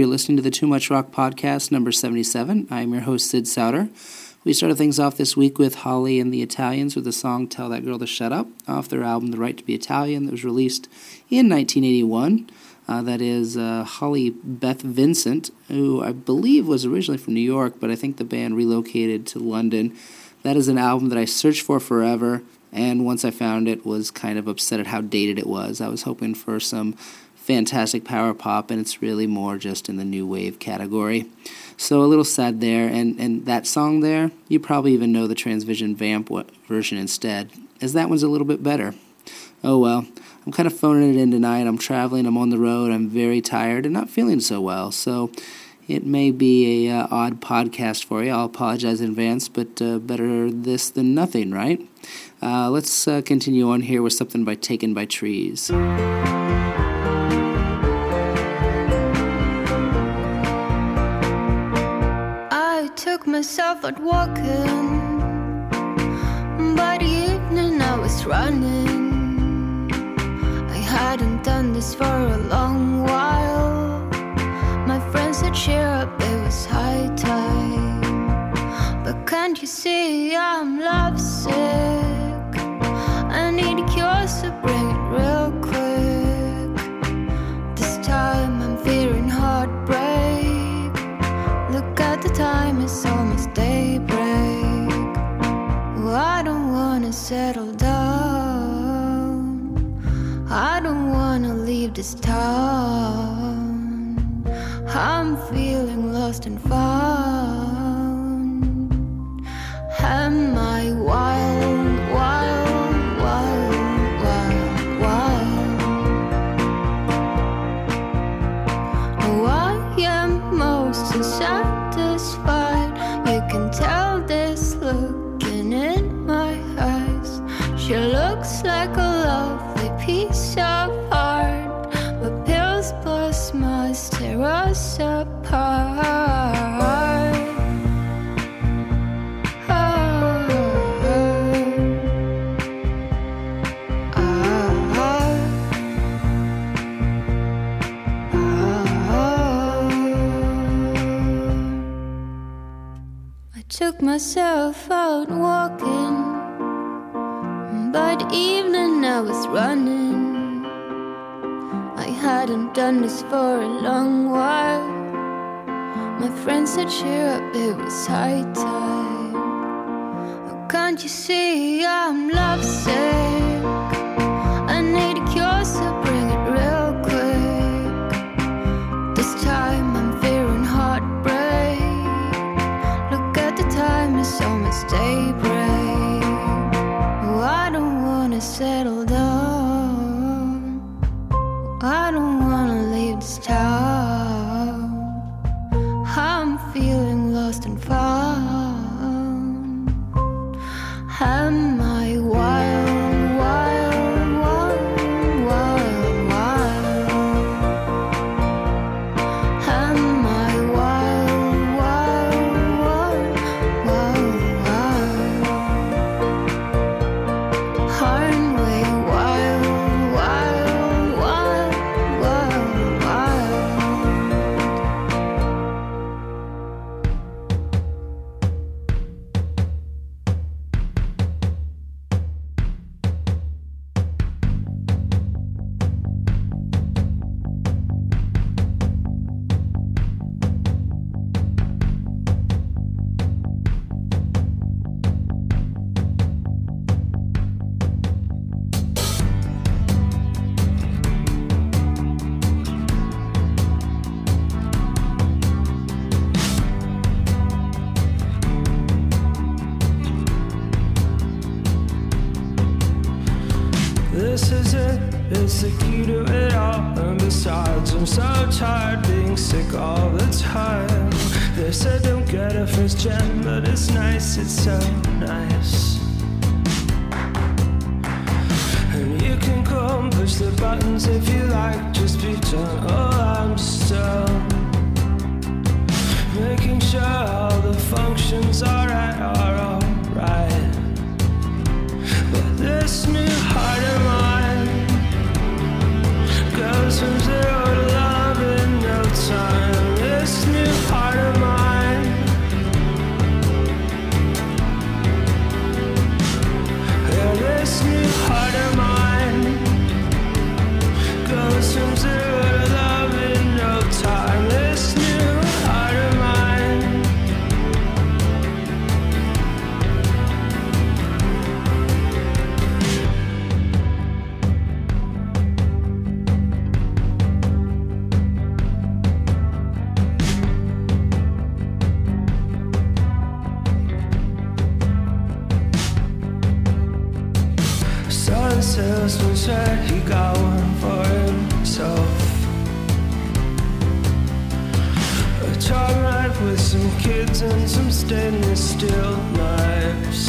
listening to the Too Much Rock Podcast, number 77. I'm your host, Sid Souter. We started things off this week with Holly and the Italians with the song Tell That Girl to Shut Up, off their album The Right to Be Italian, that was released in 1981. That is Holly Beth Vincent, who I believe was originally from New York, but I think the band relocated to London. That is an album that I searched for forever, and once I found it, was kind of upset at how dated it was. I was hoping for some fantastic power pop, and it's really more just in the new wave category. So a little sad there, and that song there, you probably even know the Transvision Vamp version instead, as that one's a little bit better. Oh well, I'm kind of phoning it in tonight. I'm traveling, I'm on the road, I'm very tired and not feeling so well, so it may be a odd podcast for you. I'll apologize in advance, but better this than nothing, right? Let's continue on here with something by Taken by Trees. I took myself out walking. By the evening I was running. I hadn't done this for a long while. My friends said cheer up, it was high tide. But can't you see I'm lovesick? I need a cure, so bring it real quick. This time I'm fearing heartbreak. Look at the time, it's almost daybreak. Oh, I don't wanna settle down. I don't wanna leave this town. I'm feeling lost and found. Am I wild, wild, wild, wild, wild? Oh, I am most unsatisfied. You can tell this looking in my eyes. She looks like a lovely piece of art, but pills plus must tear us apart. I took myself out walking. By the evening I was running. I hadn't done this for a long while. My friends said cheer up, it was high tide. Oh, can't you see I'm lovesick? I need a cure, so bring it real quick. This time I'm fearing heartbreak. Look at the time, it's almost daybreak. Oh, I don't wanna settle down. I don't wanna leave this town. I'm feeling lost and found. Am I wild, wild, wild, wild, wild? Am I wild, wild, wild, wild, wild? Aren't we wild, wild, wild, wild, wild? This is it, it's the key to it all. And besides, I'm so tired being sick all the time. They said don't get a first gen, but it's nice, it's so nice. And you can go and push the buttons if you like, just be done. Oh, I'm still making sure all the functions are alright. But this new heart of mine goes from zero to love in no time. salesman said he got one for himself. A charm knife with some kids and some stainless steel knives.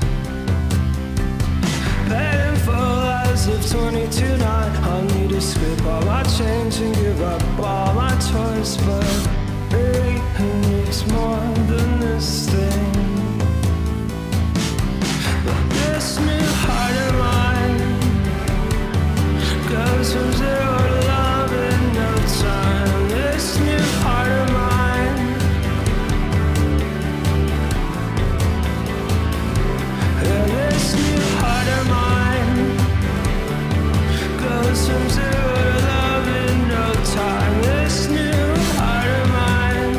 Paying full as of 22.9. I need to scrape all my change and give up all my toys, but really, who needs more than this thing? But this new heart of mine goes from 0 to love in no time. This new heart of mine, yeah, this new heart of mine goes from 0 to love in no time. This new heart of mine.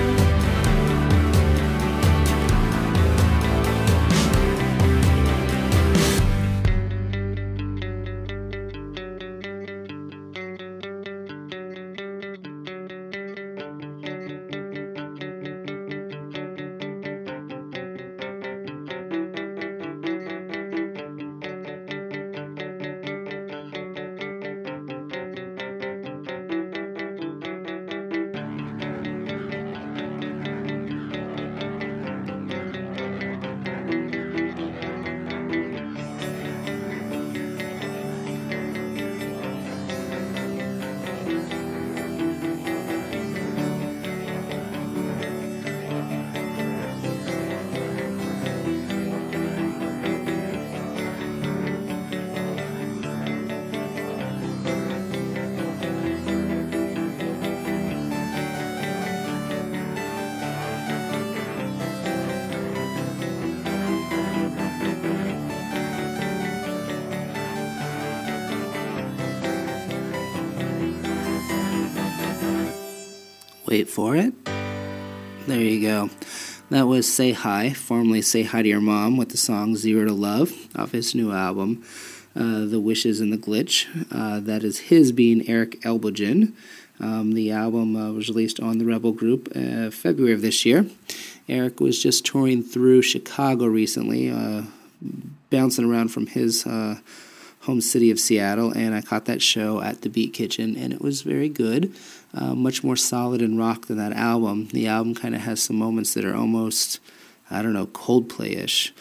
Wait for it. There you go. That was Say Hi, formerly Say Hi to Your Mom, with the song 0 to Love off his new album, The Wishes and the Glitch. That is his being Eric Elbogen. The album was released on the Rebel Group February of this year. Eric was just touring through Chicago recently, bouncing around from his home city of Seattle, and I caught that show at the Beat Kitchen, and it was very good. Much more solid and rock than that album. The album kind of has some moments that are almost, I don't know, Coldplay-ish.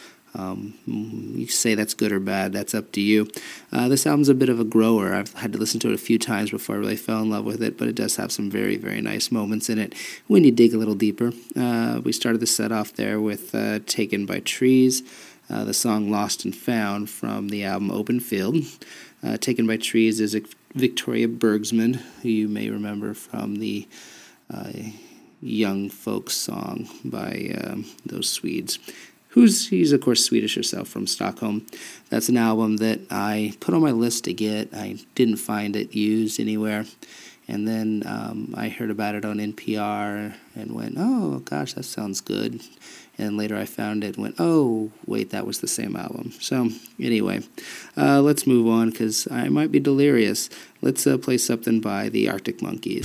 You say that's good or bad, that's up to you. This album's a bit of a grower. I've had to listen to it a few times before I really fell in love with it, but it does have some very, very nice moments in it when you dig a little deeper. We started the set off there with Taken by Trees, the song Lost and Found from the album Open Field. Taken by Trees is Victoria Bergsman, who you may remember from the young folk song by those Swedes. She's of course Swedish herself, from Stockholm. That's an album that I put on my list to get. I didn't find it used anywhere. And then I heard about it on NPR and went, oh, gosh, that sounds good. And later I found it and went, oh, wait, that was the same album. So anyway, let's move on because I might be delirious. Let's play something by the Arctic Monkeys.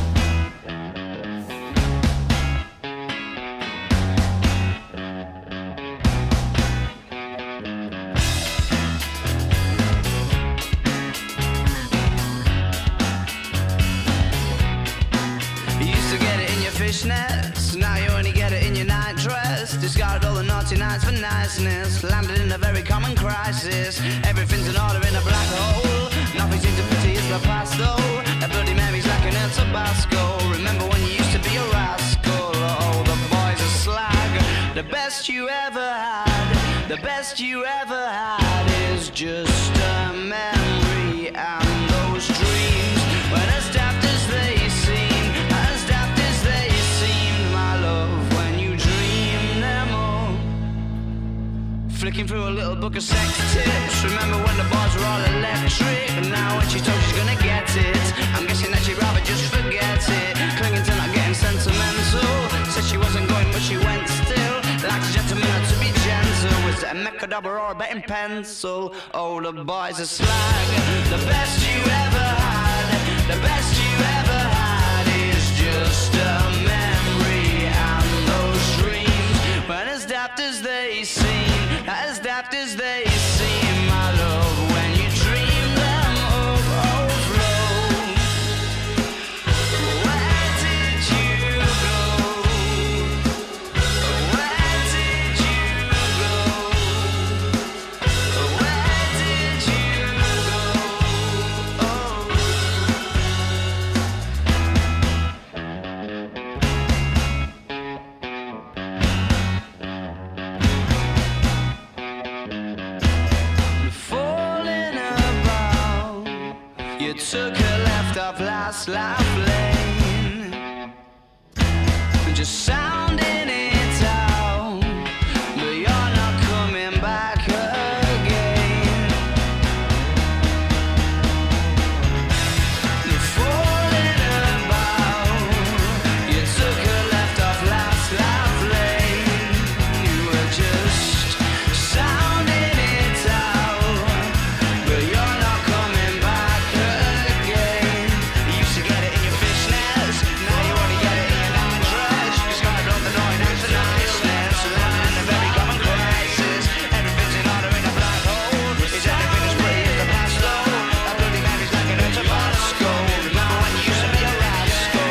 Fishnets, now you only get it in your night dress. Discarded all the naughty nights for niceness. Landed in a very common crisis. Everything's in order in a black hole. Nothing seems to pity is the past though. A bloody memory's like an El Tabasco. Remember when you used to be a rascal? Oh, the boys are slag. The best you ever had, the best you ever had is just a memory and those dreams. When as daft as they seem, as daft as they seemed, my love, when you dream them all. Flicking through a little book of sex tips. Remember when the bars were all electric? And now when she told she's gonna get it, I'm guessing that she'd rather just forget it. Clinging to not getting sentimental. Said she wasn't going but she went still. Like a gentleman had to be gentle. Was it a Mechadabra or a betting pencil? Oh, the boys are slag. The best you ever had, the best you ever had is just a memory and those dreams. When as daft as they seem, as daft as they seem, my love, when you dream took a left off last life lane, just sounding it out, but you're not coming back again. You're falling about, you took a left off last life lane, you were just sounding it out, but you're not coming back again. You used to get it in your fishnets, now you only get it in your nightdress. You described all the noise for niceness, living in a very common crisis. Everything's in order in a black hole. Is everything as pretty as the past though? That bloody memory's like an Tabasco. Remember when you used to be a rascal?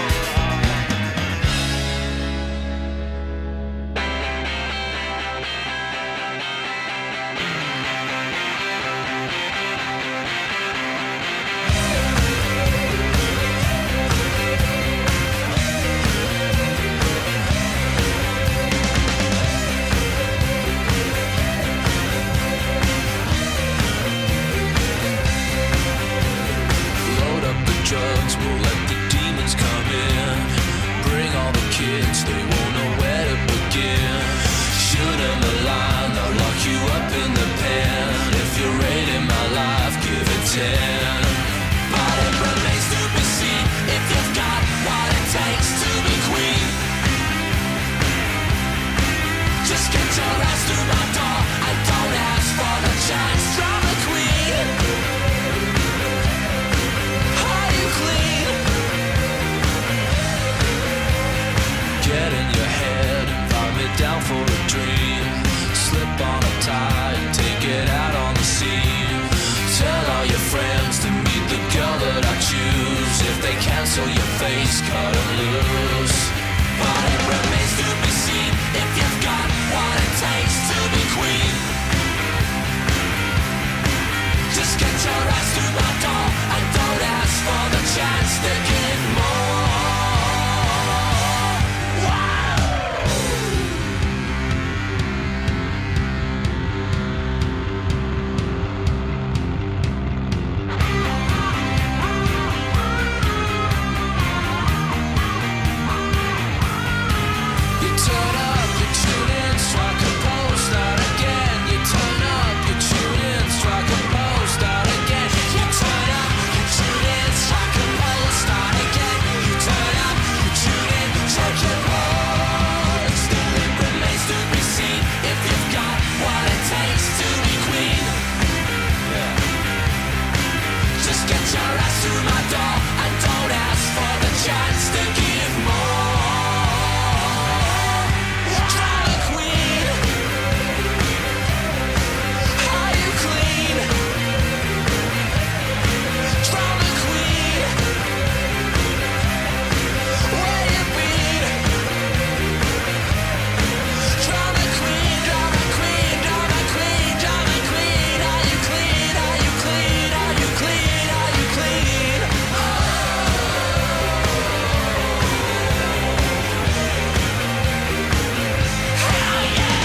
Load up the drugs, we'll let the demons come in. Bring all the kids, they won't know where to begin. Shoot 'em a line, they'll lock you up in the pen. If you're rating my life, give it 10. But it remains to be seen if you've got what it takes to be queen. Just get your ass through my door and don't ask for the chance. Drama queen, are you clean? Get in your head, invite me down for a dream. Slip on a tie and take it out on the scene. Tell all your friends to meet the girl that I choose. If they cancel your face, cut 'em loose. But it remains to be seen if you've got what it takes to be queen. Just get your ass through my door and don't ask for the chance to give more. Wow! You turn up, you tune in, strike a pose, start again. You turn up, you tune in, strike a pose, start again. You turn up, you tune in, strike a pose, start again. You turn up, you tune in, strike a pose. Still it remains to be seen if you've got what it takes to be queen. Just get your ass through my door and don't ask for the chance to give more. Drama queen, are you clean? Drama queen, where you been? Drama queen, drama queen, drama queen, drama queen. Are you clean? Are you clean? Are you clean? Are you clean? Hell yeah!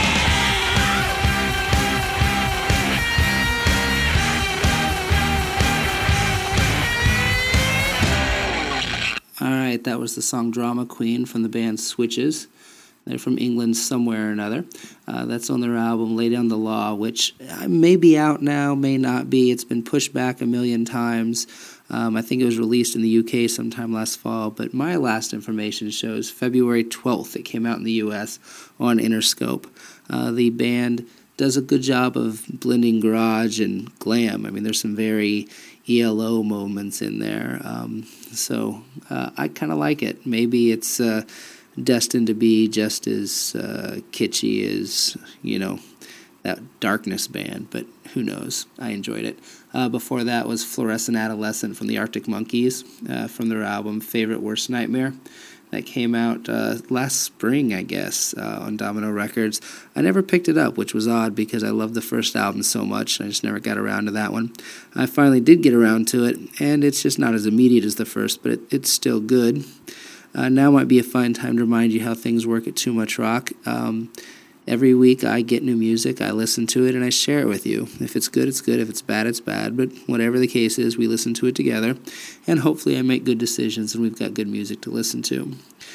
All right, that was the song Drama Queen from the band Switches. They're from England somewhere or another. That's on their album Lay Down the Law, which may be out now, may not be. It's been pushed back a million times. I think it was released in the UK sometime last fall, but my last information shows February 12th. It came out in the US on Interscope. The band does a good job of blending garage and glam. I mean, there's some very ELO moments in there. So I kind of like it. Maybe it's destined to be just as kitschy as, that Darkness band, but who knows? I enjoyed it. Before that was Fluorescent Adolescent from the Arctic Monkeys from their album Favorite Worst Nightmare. That came out last spring, I guess, on Domino Records. I never picked it up, which was odd because I loved the first album so much. I just never got around to that one. I finally did get around to it, and it's just not as immediate as the first, but it's still good. Now might be a fine time to remind you how things work at Too Much Rock. Every week I get new music, I listen to it, and I share it with you. If it's good, it's good. If it's bad, it's bad. But whatever the case is, we listen to it together, and hopefully I make good decisions and we've got good music to listen to.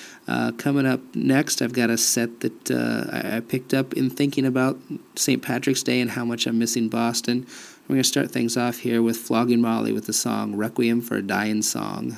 Coming up next, I've got a set that I picked up in thinking about St. Patrick's Day and how much I'm missing Boston. We're going to start things off here with Flogging Molly with the song Requiem for a Dying Song.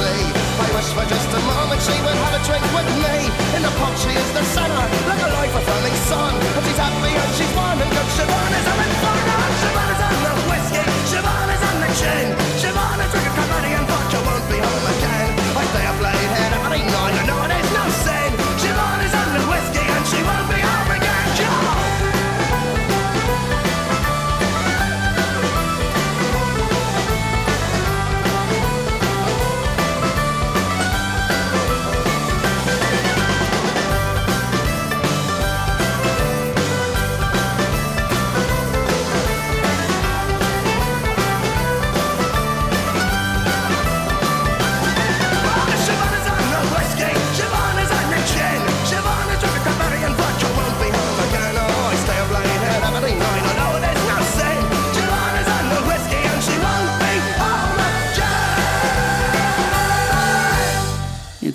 For just a moment she would have a drink with me. In the pub she is the centre, like a life of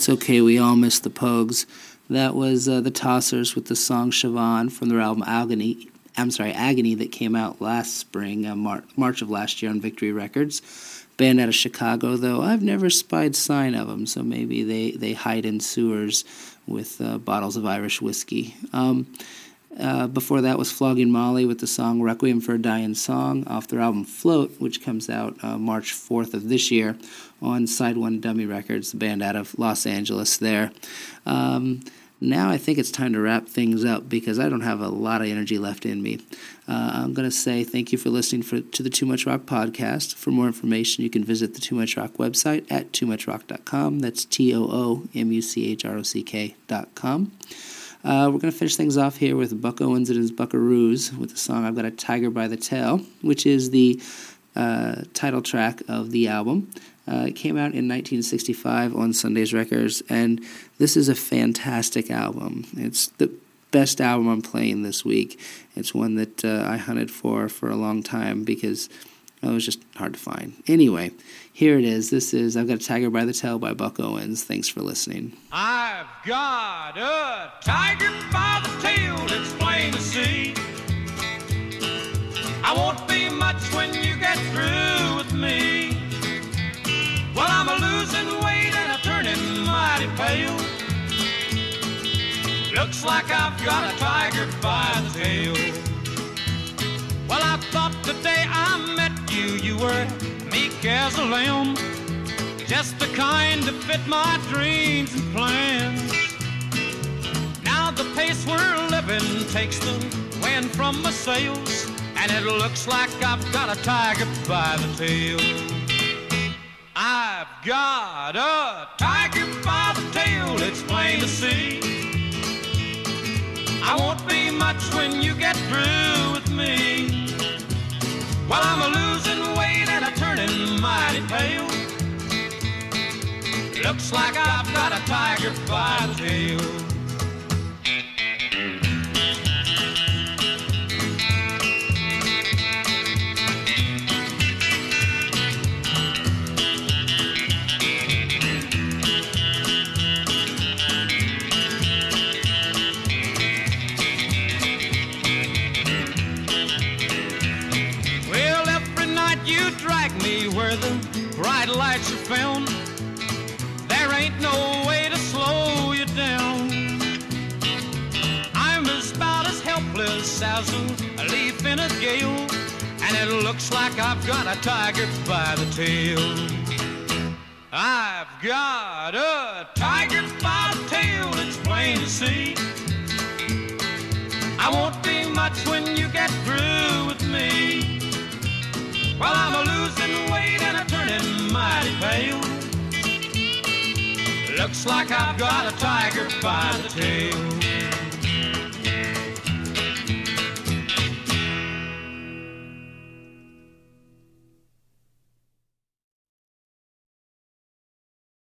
It's okay, we all miss the Pogues. That was the Tossers with the song Siobhan from their album Agony that came out last spring, March of last year on Victory Records. Band out of Chicago, though I've never spied sign of them, so maybe they hide in sewers with bottles of Irish whiskey. Before that was Flogging Molly with the song Requiem for a Dying Song off their album Float, which comes out March 4th of this year on Side One Dummy Records, the band out of Los Angeles there. Now I think it's time to wrap things up because I don't have a lot of energy left in me. I'm going to say thank you for listening to the Too Much Rock podcast. For more information, you can visit the Too Much Rock website at toomuchrock.com. That's TOOMUCHROCK.com. We're going to finish things off here with Buck Owens and his Buckaroos with the song I've Got a Tiger by the Tail, which is the title track of the album. It came out in 1965 on Sunday's Records, and this is a fantastic album. It's the best album I'm playing this week. It's one that I hunted for a long time because it was just hard to find. Anyway, here it is. This is I've Got a Tiger by the Tail by Buck Owens. Thanks for listening. I've got a tiger by the tail, it's plain to see. I won't be much when you get through with me. Well, I'm a losing weight and I'm turning mighty pale. Looks like I've got a tiger by the tail. Well, I thought the day I met you, you were meek as a lamb, just the kind to fit my dreams and plans. Now the pace we're living takes the wind from my sails, and it looks like I've got a tiger by the tail. I've got a tiger by the tail, it's plain to see. I won't be much when you get through with me. Well, I'm a losing weight and I'm turning mighty pale. Looks like I've got a tiger by the tail. Where the bright lights are found, there ain't no way to slow you down. I'm about as helpless as a leaf in a gale, and it looks like I've got a tiger by the tail. I've got a tiger by the tail, it's plain to see. I won't be much when you get through with me. Well, I'm a losing weight and I'm turning mighty pale. Looks like I've got a tiger by the tail.